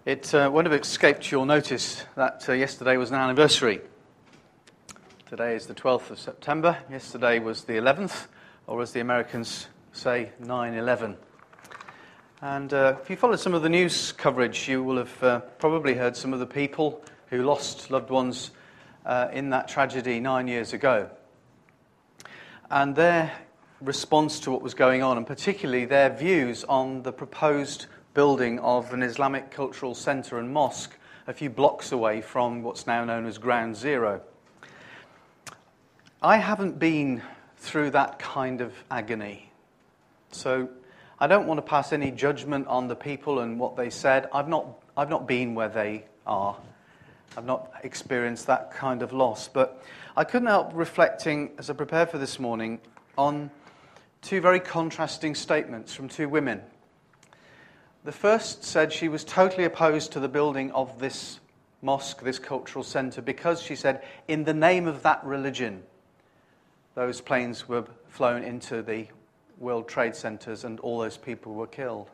It won't have escaped your notice that yesterday was an anniversary. Today is the 12th of September. Yesterday was the 11th, or as the Americans say, 9/11. And if you followed some of the news coverage, you will have probably heard some of the people who lost loved ones in that tragedy 9 years ago. And their response to what was going on, and particularly their views on the proposed building of an Islamic cultural centre and mosque a few blocks away from what's now known as Ground Zero. I haven't been through that kind of agony, so I don't want to pass any judgment on the people and what they said. I've not been where they are. I've not experienced that kind of loss, but I couldn't help reflecting as I prepared for this morning on two very contrasting statements from two women. The first said she was totally opposed to the building of this mosque, this cultural centre, because she said, in the name of that religion, those planes were flown into the World Trade Centres and all those people were killed.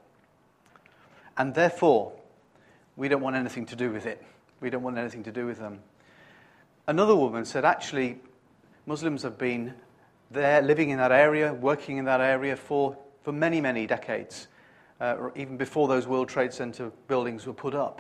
And therefore, we don't want anything to do with it. We don't want anything to do with them. Another woman said, actually, Muslims have been there, living in that area, working in that area for many, many decades. Even before those World Trade Center buildings were put up.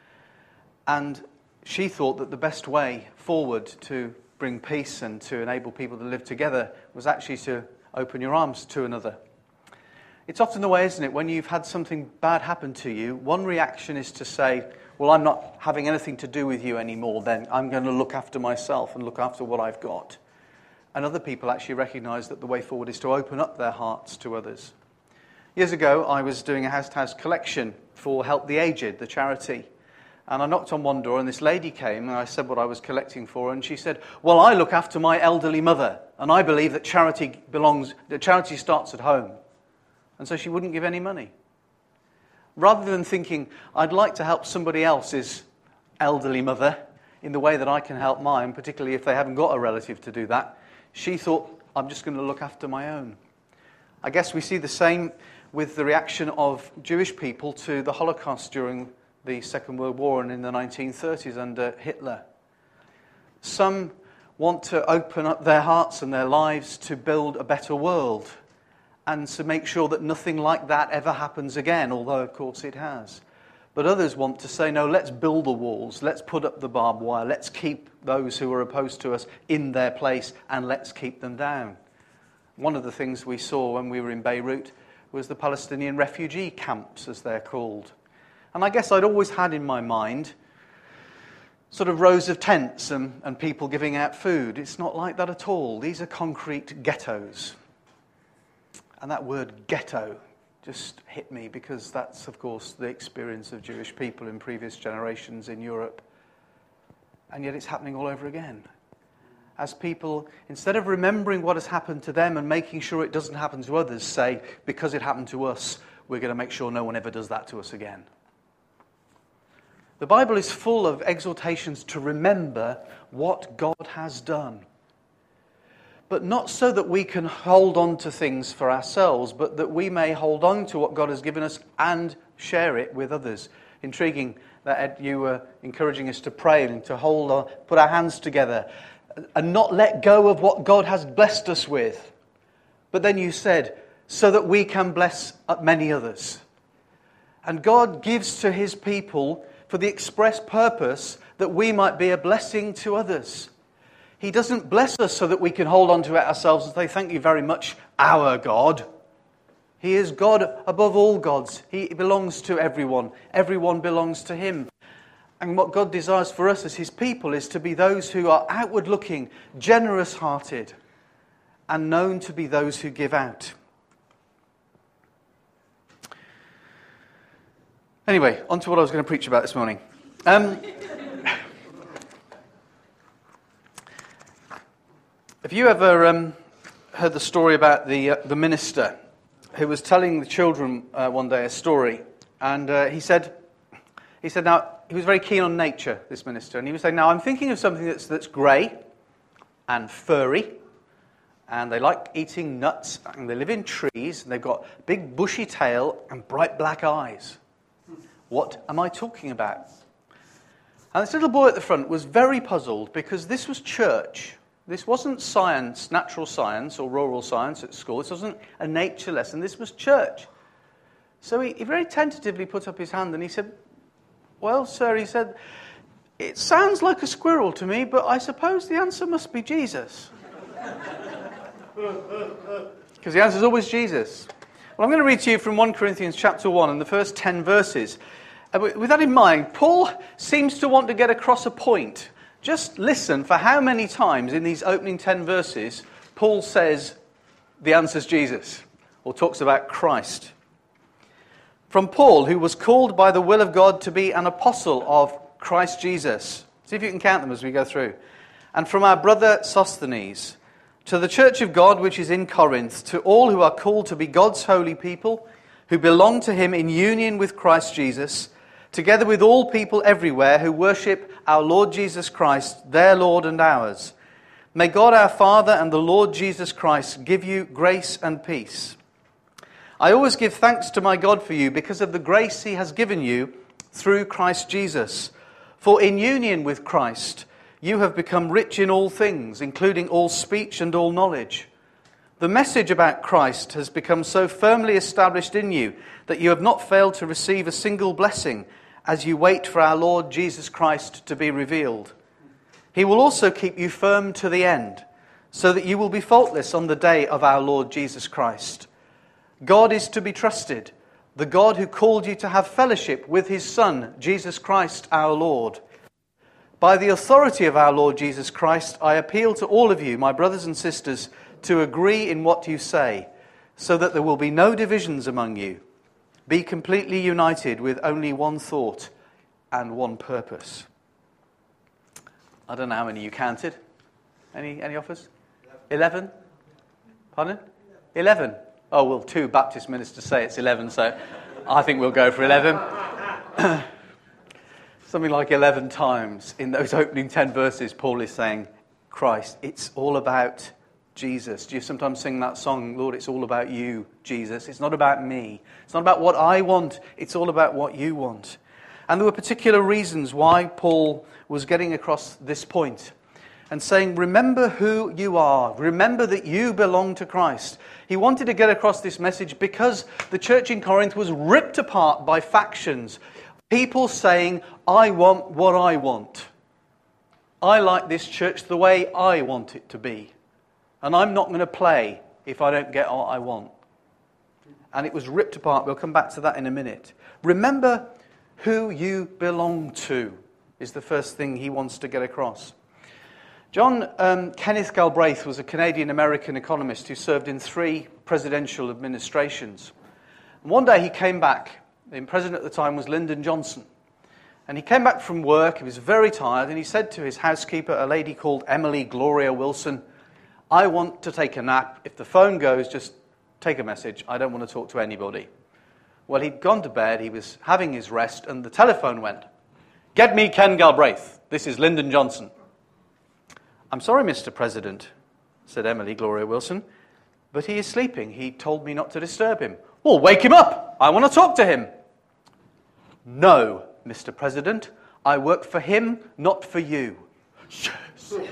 And she thought that the best way forward to bring peace and to enable people to live together was actually to open your arms to another. It's often the way, isn't it, when you've had something bad happen to you, one reaction is to say, well, I'm not having anything to do with you anymore, then I'm going to look after myself and look after what I've got. And other people actually recognize that the way forward is to open up their hearts to others. Years ago, I was doing a house-to-house collection for Help the Aged, the charity. And I knocked on one door, and this lady came, and I said what I was collecting for, and she said, well, I look after my elderly mother, and I believe that charity starts at home. And so she wouldn't give any money. Rather than thinking, I'd like to help somebody else's elderly mother in the way that I can help mine, particularly if they haven't got a relative to do that, she thought, I'm just going to look after my own. I guess we see the same with the reaction of Jewish people to the Holocaust during the Second World War and in the 1930s under Hitler. Some want to open up their hearts and their lives to build a better world and to make sure that nothing like that ever happens again, although, of course, it has. But others want to say, no, let's build the walls, let's put up the barbed wire, let's keep those who are opposed to us in their place, and let's keep them down. One of the things we saw when we were in Beirut was the Palestinian refugee camps, as they're called. And I guess I'd always had in my mind sort of rows of tents and people giving out food. It's not like that at all. These are concrete ghettos. And that word ghetto just hit me because that's, of course, the experience of Jewish people in previous generations in Europe. And yet it's happening all over again. As people, instead of remembering what has happened to them and making sure it doesn't happen to others, say, because it happened to us, we're going to make sure no one ever does that to us again. The Bible is full of exhortations to remember what God has done. But not so that we can hold on to things for ourselves, but that we may hold on to what God has given us and share it with others. Intriguing that, Ed, you were encouraging us to pray and to put our hands together and not let go of what God has blessed us with. But then you said, so that we can bless many others. And God gives to his people for the express purpose that we might be a blessing to others. He doesn't bless us so that we can hold on to it ourselves and say, thank you very much, our God. He is God above all gods. He belongs to everyone. Everyone belongs to him. And what God desires for us as his people is to be those who are outward-looking, generous-hearted, and known to be those who give out. Anyway, on to what I was going to preach about this morning. Have you ever heard the story about the minister who was telling the children one day a story? And he said, now, he was very keen on nature, this minister, and he was saying, now, I'm thinking of something that's grey and furry, and they like eating nuts, and they live in trees, and they've got big bushy tail and bright black eyes. What am I talking about? And this little boy at the front was very puzzled because this was church. This wasn't science, natural science or rural science at school. This wasn't a nature lesson. This was church. So he very tentatively put up his hand and he said, well, sir, he said, it sounds like a squirrel to me, but I suppose the answer must be Jesus. Because the answer is always Jesus. Well, I'm going to read to you from 1 Corinthians chapter 1 and the first 10 verses. With that in mind, Paul seems to want to get across a point. Just listen for how many times in these opening 10 verses Paul says the answer is Jesus, or talks about Christ. From Paul, who was called by the will of God to be an apostle of Christ Jesus. See if you can count them as we go through. And from our brother Sosthenes, to the church of God which is in Corinth, to all who are called to be God's holy people, who belong to him in union with Christ Jesus, together with all people everywhere who worship our Lord Jesus Christ, their Lord and ours. May God our Father and the Lord Jesus Christ give you grace and peace. I always give thanks to my God for you because of the grace he has given you through Christ Jesus. For in union with Christ, you have become rich in all things, including all speech and all knowledge. The message about Christ has become so firmly established in you that you have not failed to receive a single blessing as you wait for our Lord Jesus Christ to be revealed. He will also keep you firm to the end, so that you will be faultless on the day of our Lord Jesus Christ. God is to be trusted, the God who called you to have fellowship with his Son, Jesus Christ our Lord. By the authority of our Lord Jesus Christ, I appeal to all of you, my brothers and sisters, to agree in what you say, so that there will be no divisions among you. Be completely united with only one thought and one purpose. I don't know how many you counted. Any offers? 11? Pardon? 11. Oh, well, 2 Baptist ministers say it's 11, so I think we'll go for 11. Something like 11 times in those opening 10 verses, Paul is saying, Christ, it's all about Jesus. Do you sometimes sing that song, Lord, it's all about you, Jesus? It's not about me. It's not about what I want. It's all about what you want. And there were particular reasons why Paul was getting across this point and saying, remember who you are. Remember that you belong to Christ. He wanted to get across this message because the church in Corinth was ripped apart by factions. People saying, I want what I want. I like this church the way I want it to be. And I'm not going to play if I don't get what I want. And it was ripped apart. We'll come back to that in a minute. Remember who you belong to is the first thing he wants to get across. John Kenneth Galbraith was a Canadian-American economist who served in 3 presidential administrations. And one day he came back. The president at the time was Lyndon Johnson. And he came back from work, he was very tired, and he said to his housekeeper, a lady called Emily Gloria Wilson, I want to take a nap. If the phone goes, just take a message. I don't want to talk to anybody. Well, he'd gone to bed, he was having his rest, and the telephone went. Get me Ken Galbraith. This is Lyndon Johnson. I'm sorry, Mr. President, said Emily Gloria Wilson, but he is sleeping. He told me not to disturb him. Well, wake him up. I want to talk to him. No, Mr. President, I work for him, not for you. Yes. Isn't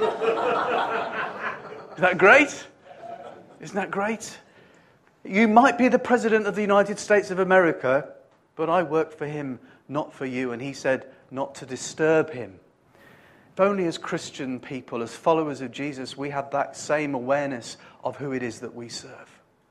that great? Isn't that great? You might be the President of the United States of America, but I work for him, not for you. And he said not to disturb him. If only as Christian people, as followers of Jesus, we had that same awareness of who it is that we serve.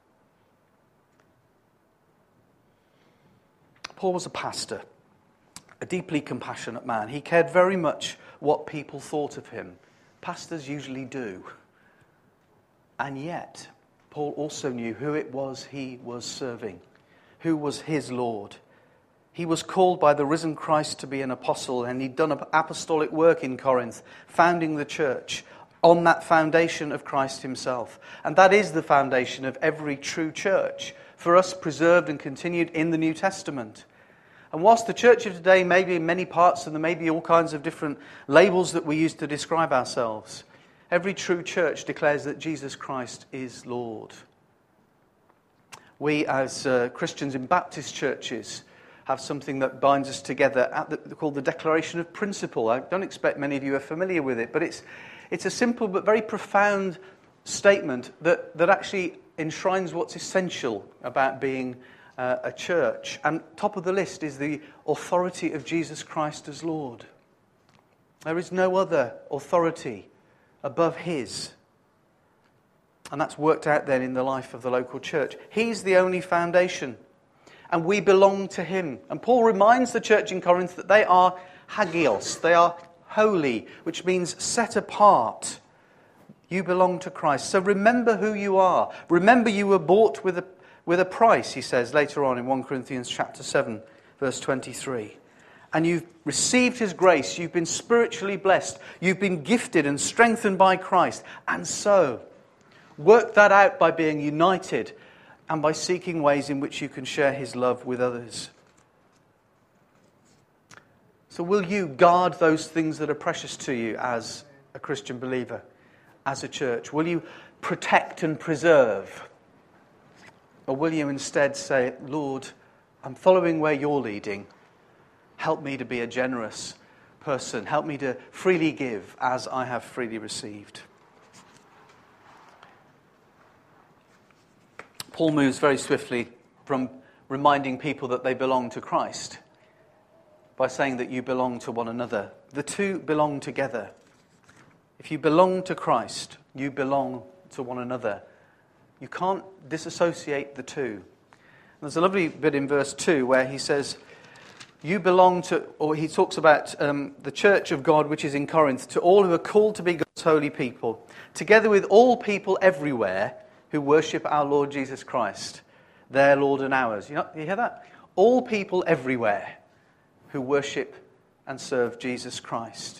Paul was a pastor, a deeply compassionate man. He cared very much what people thought of him. Pastors usually do. And yet, Paul also knew who it was he was serving, who was his Lord. He was called by the risen Christ to be an apostle, and he'd done apostolic work in Corinth, founding the church on that foundation of Christ himself. And that is the foundation of every true church, for us preserved and continued in the New Testament. And whilst the church of today may be in many parts, and there may be all kinds of different labels that we use to describe ourselves, every true church declares that Jesus Christ is Lord. We as Christians in Baptist churches have something that binds us together called the Declaration of Principle. I don't expect many of you are familiar with it, but it's a simple but very profound statement that actually enshrines what's essential about being a church. And top of the list is the authority of Jesus Christ as Lord. There is no other authority above his. And that's worked out then in the life of the local church. He's the only foundation. And we belong to him. And Paul reminds the church in Corinth that they are hagios. They are holy, which means set apart. You belong to Christ. So remember who you are. Remember you were bought with a price, he says later on in 1 Corinthians chapter 7, verse 23. And you've received his grace. You've been spiritually blessed. You've been gifted and strengthened by Christ. And so, work that out by being united and by seeking ways in which you can share his love with others. So will you guard those things that are precious to you as a Christian believer, as a church? Will you protect and preserve? Or will you instead say, Lord, I'm following where you're leading. Help me to be a generous person. Help me to freely give as I have freely received. Paul moves very swiftly from reminding people that they belong to Christ by saying that you belong to one another. The two belong together. If you belong to Christ, you belong to one another. You can't disassociate the two. There's a lovely bit in verse 2 where he says, you belong to, or he talks about the church of God which is in Corinth, to all who are called to be God's holy people, together with all people everywhere who worship our Lord Jesus Christ, their Lord and ours. You hear that? All people everywhere who worship and serve Jesus Christ.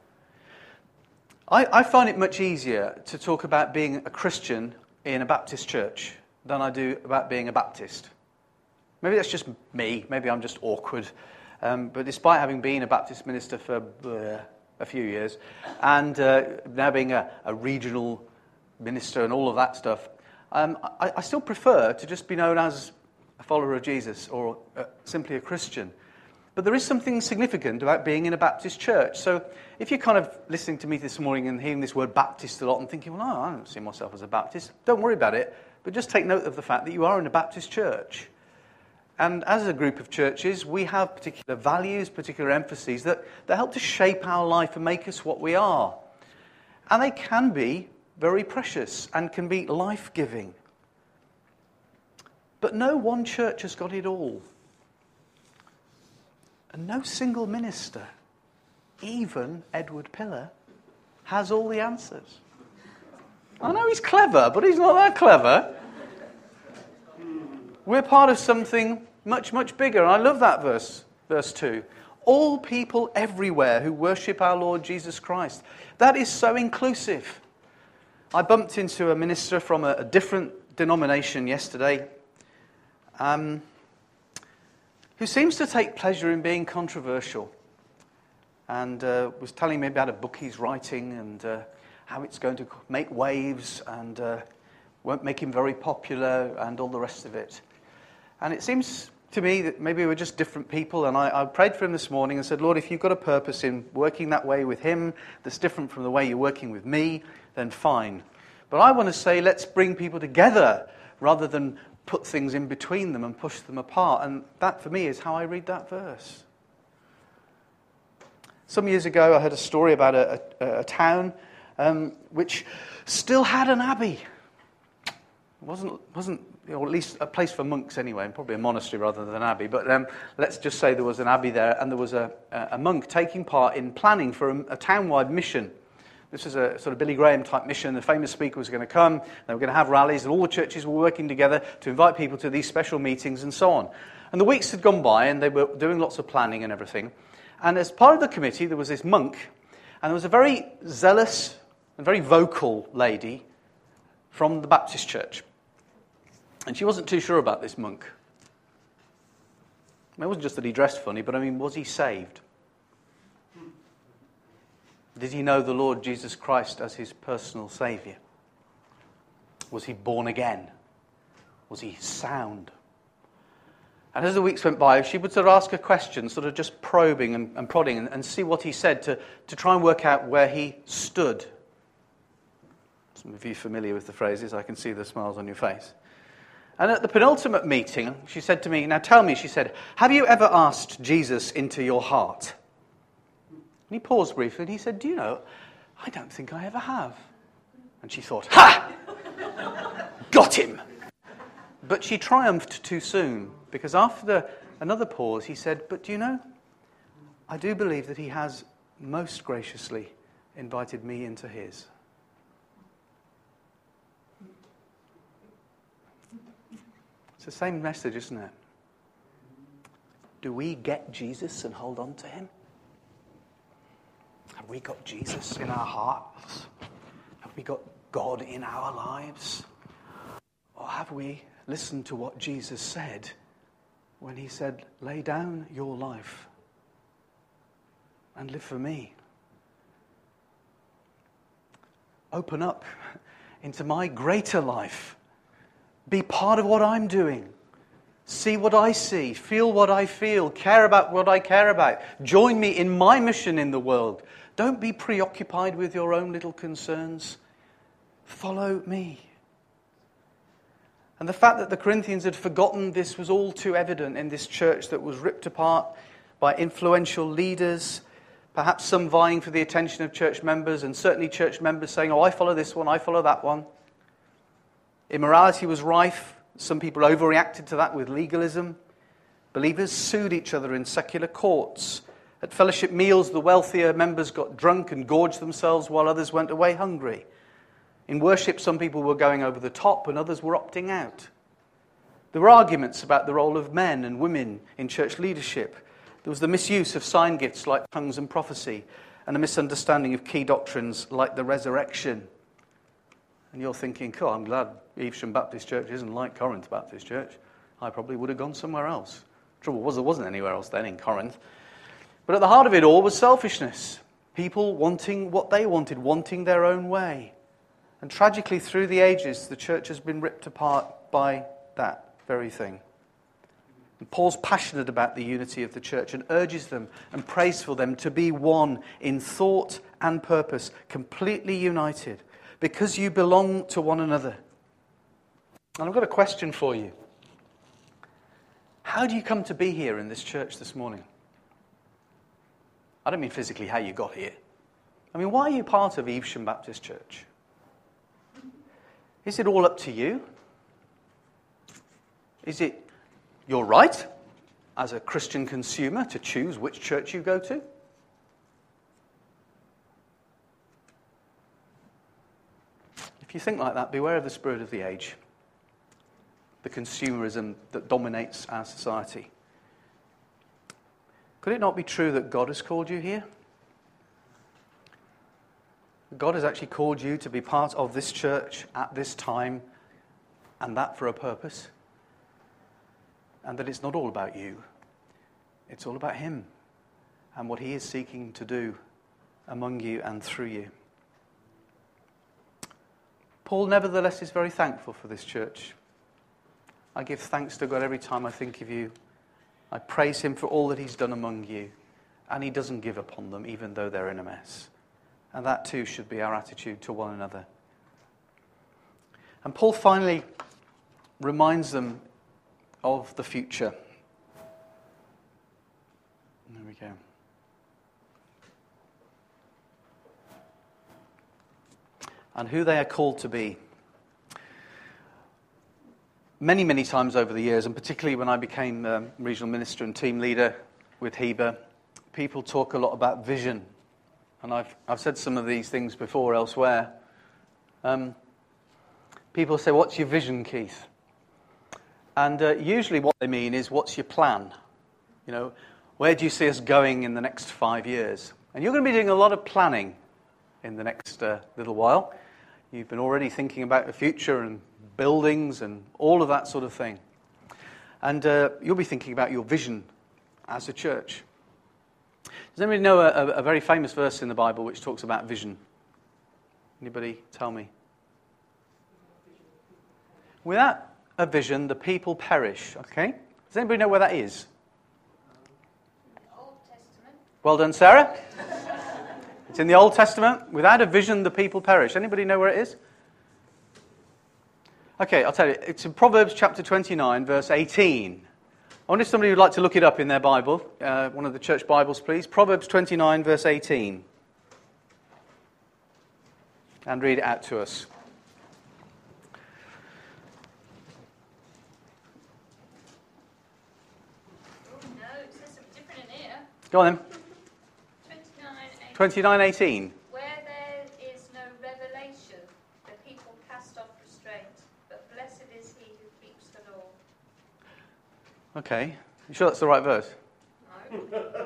I find it much easier to talk about being a Christian in a Baptist church than I do about being a Baptist. Maybe that's just me. Maybe I'm just awkward. But despite having been a Baptist minister for a few years and now being a regional minister and all of that stuff, I still prefer to just be known as a follower of Jesus or simply a Christian. But there is something significant about being in a Baptist church. So if you're kind of listening to me this morning and hearing this word Baptist a lot and thinking, well, no, I don't see myself as a Baptist, don't worry about it. But just take note of the fact that you are in a Baptist church. And as a group of churches, we have particular values, particular emphases that help to shape our life and make us what we are. And they can be very precious and can be life-giving. But no one church has got it all. And no single minister, even Edward Pillar, has all the answers. I know he's clever, but he's not that clever. We're part of something much, much bigger. And I love that verse 2. All people everywhere who worship our Lord Jesus Christ. That is so inclusive. I bumped into a minister from a different denomination yesterday who seems to take pleasure in being controversial and was telling me about a book he's writing and how it's going to make waves and won't make him very popular and all the rest of it. And it seems to me that maybe we're just different people, and I prayed for him this morning and said, Lord, if you've got a purpose in working that way with him that's different from the way you're working with me, then fine. But I want to say let's bring people together rather than put things in between them and push them apart. And that, for me, is how I read that verse. Some years ago, I heard a story about a town which still had an abbey. It wasn't, or at least a place for monks anyway, and probably a monastery rather than an abbey. But let's just say there was an abbey there, and there was a monk taking part in planning for a town-wide mission. This was a sort of Billy Graham type mission. The famous speaker was going to come. They were going to have rallies, and all the churches were working together to invite people to these special meetings and so on. And the weeks had gone by, and they were doing lots of planning and everything. And as part of the committee, there was this monk, and there was a very zealous and very vocal lady from the Baptist church. And she wasn't too sure about this monk. It wasn't just that he dressed funny, but I mean, was he saved? Did he know the Lord Jesus Christ as his personal Saviour? Was he born again? Was he sound? And as the weeks went by, she would sort of ask a question, sort of just probing and prodding and see what he said to try and work out where he stood. Some of you familiar with the phrases, I can see the smiles on your face. And at the penultimate meeting, she said to me, now tell me, she said, have you ever asked Jesus into your heart? And he paused briefly and he said, do you know, I don't think I ever have. And she thought, ha! Got him! But she triumphed too soon, because after another pause, he said, but do you know, I do believe that he has most graciously invited me into his. It's the same message, isn't it? Do we get Jesus and hold on to him? Have we got Jesus in our hearts? Have we got God in our lives? Or have we listened to what Jesus said when he said, lay down your life and live for me? Open up into my greater life. Be part of what I'm doing. See what I see. Feel what I feel. Care about what I care about. Join me in my mission in the world. Don't be preoccupied with your own little concerns. Follow me. And the fact that the Corinthians had forgotten this was all too evident in this church that was ripped apart by influential leaders, perhaps some vying for the attention of church members, and certainly church members saying, oh, I follow this one, I follow that one. Immorality was rife. Some people overreacted to that with legalism. Believers sued each other in secular courts. At fellowship meals, the wealthier members got drunk and gorged themselves while others went away hungry. In worship, some people were going over the top and others were opting out. There were arguments about the role of men and women in church leadership. There was the misuse of sign gifts like tongues and prophecy, and a misunderstanding of key doctrines like the resurrection. And you're thinking, cool, I'm glad Evesham Baptist Church isn't like Corinth Baptist Church. I probably would have gone somewhere else. Trouble was, there wasn't anywhere else then in Corinth. But at the heart of it all was selfishness. People wanting what they wanted, wanting their own way. And tragically, through the ages, the church has been ripped apart by that very thing. And Paul's passionate about the unity of the church and urges them and prays for them to be one in thought and purpose, completely united, because you belong to one another. And I've got a question for you. How do you come to be here in this church this morning? I don't mean physically how you got here. I mean, why are you part of Evesham Baptist Church? Is it all up to you? Is it your right as a Christian consumer to choose which church you go to? If you think like that, beware of the spirit of the age, the consumerism that dominates our society. Could it not be true that God has called you here? God has actually called you to be part of this church at this time, and that for a purpose. And that it's not all about you. It's all about him and what he is seeking to do among you and through you. Paul, nevertheless, is very thankful for this church. I give thanks to God every time I think of you. I praise him for all that he's done among you. And he doesn't give up on them, even though they're in a mess. And that too should be our attitude to one another. And Paul finally reminds them of the future. There we go. And who they are called to be. Many, many times over the years, and particularly when I became regional minister and team leader with Heber, people talk a lot about vision. And I've said some of these things before elsewhere. People say, what's your vision, Keith? And usually what they mean is, what's your plan? You know, where do you see us going in the next 5 years? And you're going to be doing a lot of planning in the next little while. You've been already thinking about the future and buildings and all of that sort of thing. And you'll be thinking about your vision as a church. Does anybody know a very famous verse in the Bible which talks about vision? Anybody tell me? Without a vision, the people perish, okay? Does anybody know where that is? Old Testament. Well done, Sarah. It's in the Old Testament. Without a vision, the people perish. Anybody know where it is? Okay, I'll tell you. It's in Proverbs chapter 29, verse 18. I wonder if somebody would like to look it up in their Bible. One of the church Bibles, please. Proverbs 29, verse 18. And read it out to us. Oh, no, it says something different in here. Go on then. 29:18. 29:18. Where there is no revelation, the people cast off restraint, but blessed is he who keeps the law. Okay. You sure that's the right verse? No. 29:18.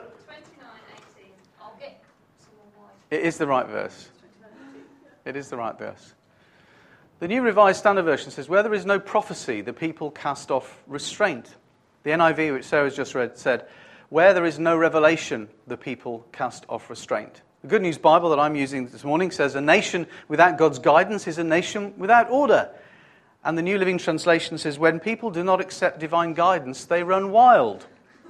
I'll get someone wise. It is the right verse. It is the right verse. The New Revised Standard Version says, where there is no prophecy, the people cast off restraint. The NIV, which Sarah's just read, said, where there is no revelation, the people cast off restraint. The Good News Bible that I'm using this morning says, a nation without God's guidance is a nation without order. And the New Living Translation says, when people do not accept divine guidance, they run wild.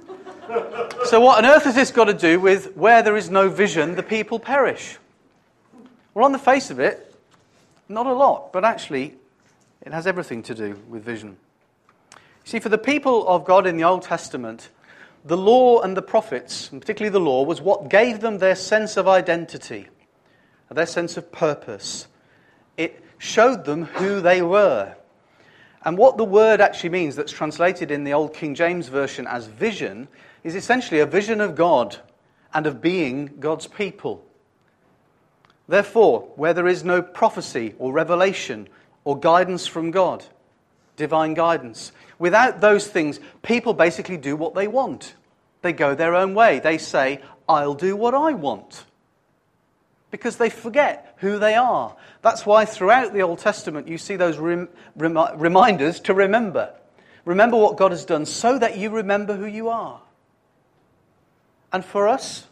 So what on earth has this got to do with where there is no vision, the people perish? Well, on the face of it, not a lot, but actually it has everything to do with vision. See, for the people of God in the Old Testament, the law and the prophets, and particularly the law, was what gave them their sense of identity, their sense of purpose. It showed them who they were. And what the word actually means, that's translated in the Old King James Version as vision, is essentially a vision of God and of being God's people. Therefore, where there is no prophecy or revelation or guidance from God, divine guidance, without those things, people basically do what they want. They go their own way. They say, I'll do what I want. Because they forget who they are. That's why throughout the Old Testament you see those reminders to remember. Remember what God has done so that you remember who you are. And for us,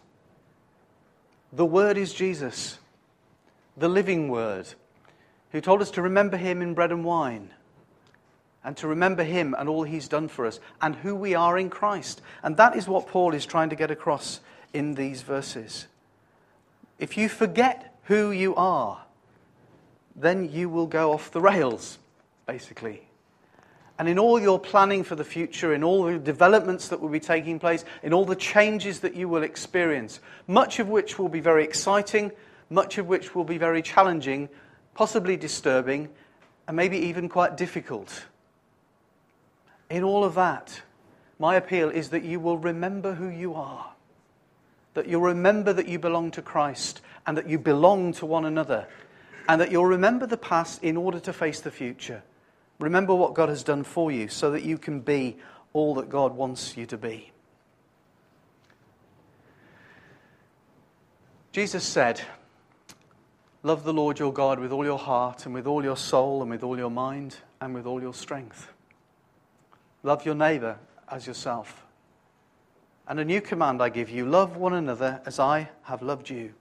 the Word is Jesus, the living Word, who told us to remember Him in bread and wine, and to remember Him and all He's done for us, and who we are in Christ. And that is what Paul is trying to get across in these verses. If you forget who you are, then you will go off the rails, basically. And in all your planning for the future, in all the developments that will be taking place, in all the changes that you will experience, much of which will be very exciting, much of which will be very challenging, possibly disturbing, and maybe even quite difficult. In all of that, my appeal is that you will remember who you are, that you'll remember that you belong to Christ and that you belong to one another, and that you'll remember the past in order to face the future. Remember what God has done for you so that you can be all that God wants you to be. Jesus said, love the Lord your God with all your heart and with all your soul and with all your mind and with all your strength. Love your neighbour as yourself. And a new command I give you, love one another as I have loved you.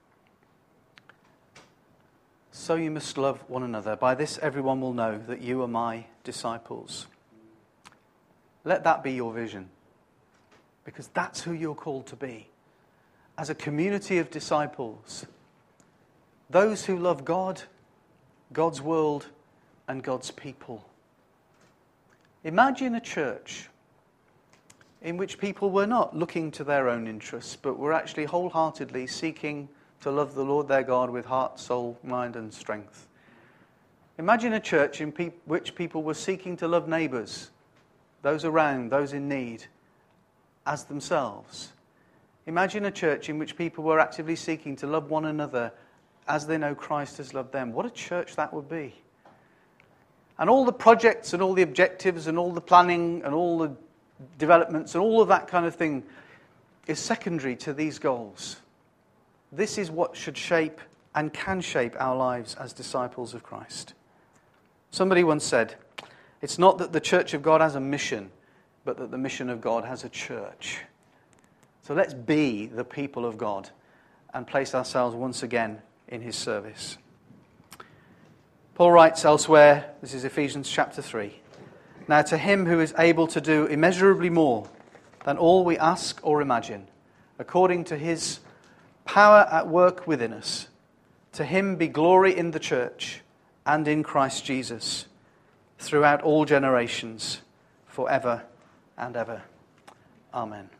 So you must love one another. By this everyone will know that you are my disciples. Let that be your vision, because that's who you're called to be. As a community of disciples, those who love God, God's world, and God's people. Imagine a church in which people were not looking to their own interests, but were actually wholeheartedly seeking to love the Lord their God with heart, soul, mind, and strength. Imagine a church in which people were seeking to love neighbours, those around, those in need, as themselves. Imagine a church in which people were actively seeking to love one another as they know Christ has loved them. What a church that would be. And all the projects and all the objectives and all the planning and all the developments and all of that kind of thing is secondary to these goals. This is what should shape and can shape our lives as disciples of Christ. Somebody once said, it's not that the church of God has a mission, but that the mission of God has a church. So let's be the people of God and place ourselves once again in His service. Paul writes elsewhere, this is Ephesians chapter 3, Now to him who is able to do immeasurably more than all we ask or imagine, according to his power at work within us, to him be glory in the church and in Christ Jesus, throughout all generations, forever and ever. Amen.